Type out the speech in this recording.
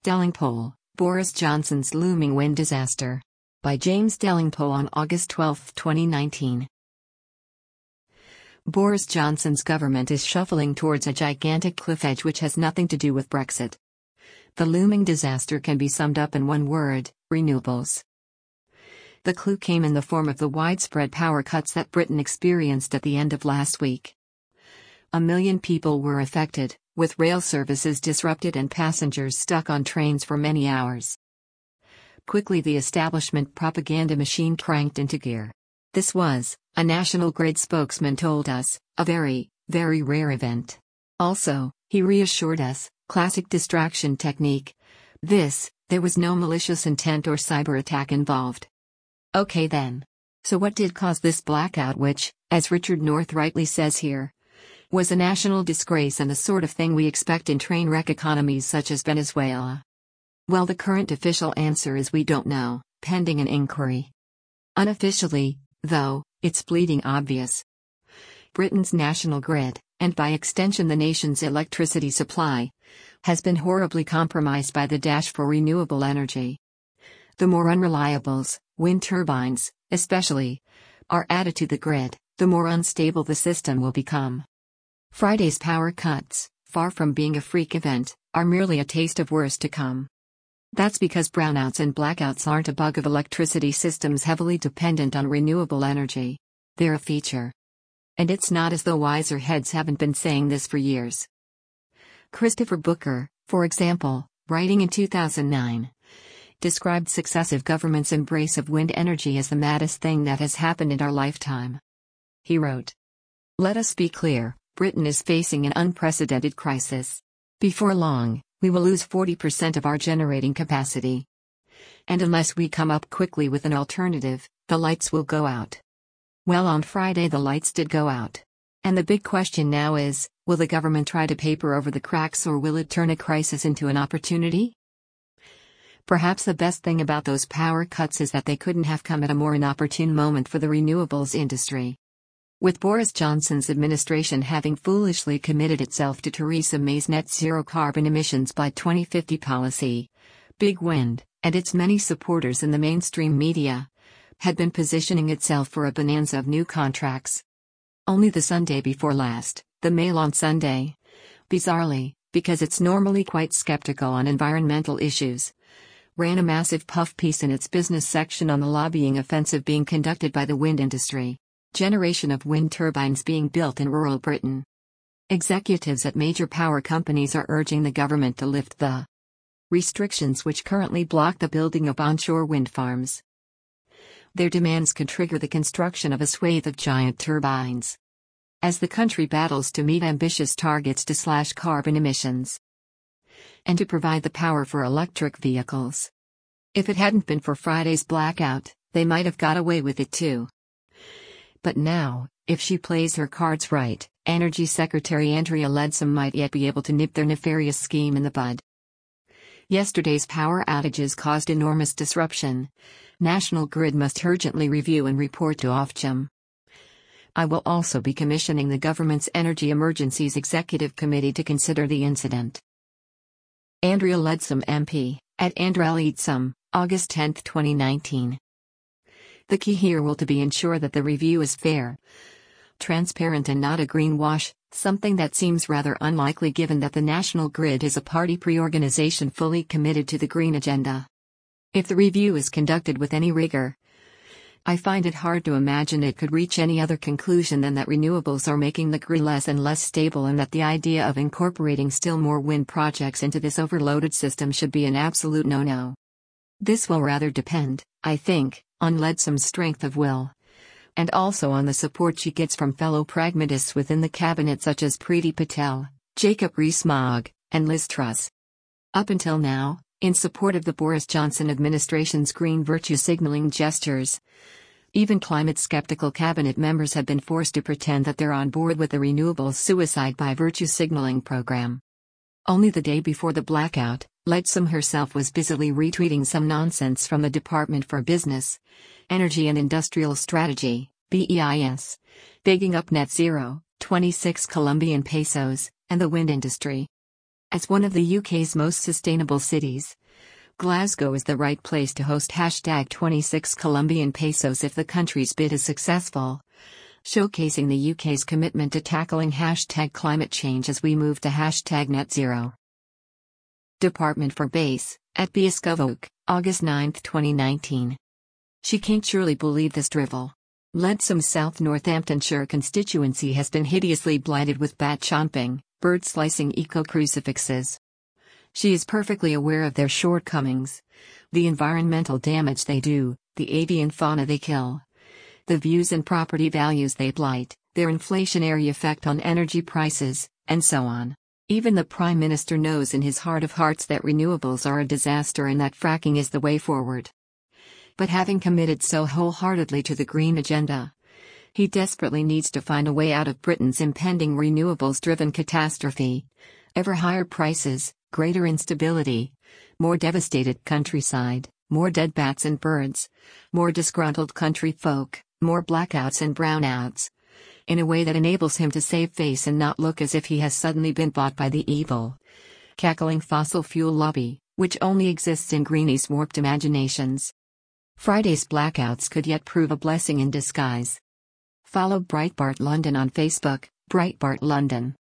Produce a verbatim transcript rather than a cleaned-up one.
Delingpole, Boris Johnson's looming wind disaster. By James Delingpole on August twelfth, twenty nineteen. Boris Johnson's government is shuffling towards a gigantic cliff edge which has nothing to do with Brexit. The looming disaster can be summed up in one word: renewables. The clue came in the form of the widespread power cuts that Britain experienced at the end of last week. A million people were affected, with rail services disrupted and passengers stuck on trains for many hours. Quickly the establishment propaganda machine cranked into gear. This was, a National Grid spokesman told us, a very, very rare event. Also, he reassured us, classic distraction technique. This, there was no malicious intent or cyber attack involved. Okay then. So what did cause this blackout which, as Richard North rightly says here, was a national disgrace and the sort of thing we expect in train wreck economies such as Venezuela? Well, the current official answer is we don't know, pending an inquiry. Unofficially, though, it's bleeding obvious. Britain's national grid, and by extension the nation's electricity supply, has been horribly compromised by the dash for renewable energy. The more unreliables, wind turbines, especially, are added to the grid, the more unstable the system will become. Friday's power cuts, far from being a freak event, are merely a taste of worse to come. That's because brownouts and blackouts aren't a bug of electricity systems heavily dependent on renewable energy. They're a feature. And it's not as though wiser heads haven't been saying this for years. Christopher Booker, for example, writing in two thousand nine, described successive governments' embrace of wind energy as the maddest thing that has happened in our lifetime. He wrote, "Let us be clear, Britain is facing an unprecedented crisis. Before long, we will lose forty percent of our generating capacity. And unless we come up quickly with an alternative, the lights will go out." Well, on Friday the lights did go out. And the big question now is, will the government try to paper over the cracks or will it turn a crisis into an opportunity? Perhaps the best thing about those power cuts is that they couldn't have come at a more inopportune moment for the renewables industry. With Boris Johnson's administration having foolishly committed itself to Theresa May's net zero carbon emissions by twenty fifty policy, Big Wind, and its many supporters in the mainstream media, had been positioning itself for a bonanza of new contracts. Only the Sunday before last, the Mail on Sunday, bizarrely, because it's normally quite skeptical on environmental issues, ran a massive puff piece in its business section on the lobbying offensive being conducted by the wind industry. Generation of wind turbines being built in rural Britain. Executives at major power companies are urging the government to lift the restrictions which currently block the building of onshore wind farms. Their demands could trigger the construction of a swathe of giant turbines, as the country battles to meet ambitious targets to slash carbon emissions and to provide the power for electric vehicles. If it hadn't been for Friday's blackout, they might have got away with it too. But now, if she plays her cards right, Energy Secretary Andrea Leadsom might yet be able to nip their nefarious scheme in the bud. Yesterday's power outages caused enormous disruption. National Grid must urgently review and report to Ofgem. I will also be commissioning the government's Energy Emergencies Executive Committee to consider the incident. Andrea Leadsom M P, at Andrea Leadsom, August tenth, twenty nineteen. The key here will to be ensure that the review is fair, transparent and not a greenwash, something that seems rather unlikely given that the National Grid is a party pre-organization fully committed to the green agenda. If the review is conducted with any rigor, I find it hard to imagine it could reach any other conclusion than that renewables are making the grid less and less stable and that the idea of incorporating still more wind projects into this overloaded system should be an absolute no-no. This will rather depend, I think, on Leadsom's strength of will, and also on the support she gets from fellow pragmatists within the cabinet such as Priti Patel, Jacob Rees-Mogg, and Liz Truss. Up until now, in support of the Boris Johnson administration's green virtue signaling gestures, even climate-skeptical cabinet members have been forced to pretend that they're on board with the renewables suicide by virtue signaling program. Only the day before the blackout, Leadsom herself was busily retweeting some nonsense from the Department for Business, Energy and Industrial Strategy, B E I S, bigging up net zero, twenty-six Colombian pesos, and the wind industry. As one of the U K's most sustainable cities, Glasgow is the right place to host hashtag twenty-six Colombian pesos if the country's bid is successful, showcasing the U K's commitment to tackling hashtag climate change as we move to hashtag net zero. Department for Base, at Bioscovoke, August ninth twenty nineteen. She can't surely believe this drivel. Leadsom South Northamptonshire constituency has been hideously blighted with bat chomping, bird slicing eco-crucifixes. She is perfectly aware of their shortcomings, the environmental damage they do, the avian fauna they kill, the views and property values they blight, their inflationary effect on energy prices, and so on. Even the Prime Minister knows in his heart of hearts that renewables are a disaster and that fracking is the way forward. But having committed so wholeheartedly to the green agenda, he desperately needs to find a way out of Britain's impending renewables-driven catastrophe: ever higher prices, greater instability, more devastated countryside, more dead bats and birds, more disgruntled country folk, more blackouts and brownouts, in a way that enables him to save face and not look as if he has suddenly been bought by the evil, cackling fossil fuel lobby, which only exists in greenies' warped imaginations. Friday's blackouts could yet prove a blessing in disguise. Follow Breitbart London on Facebook, Breitbart London.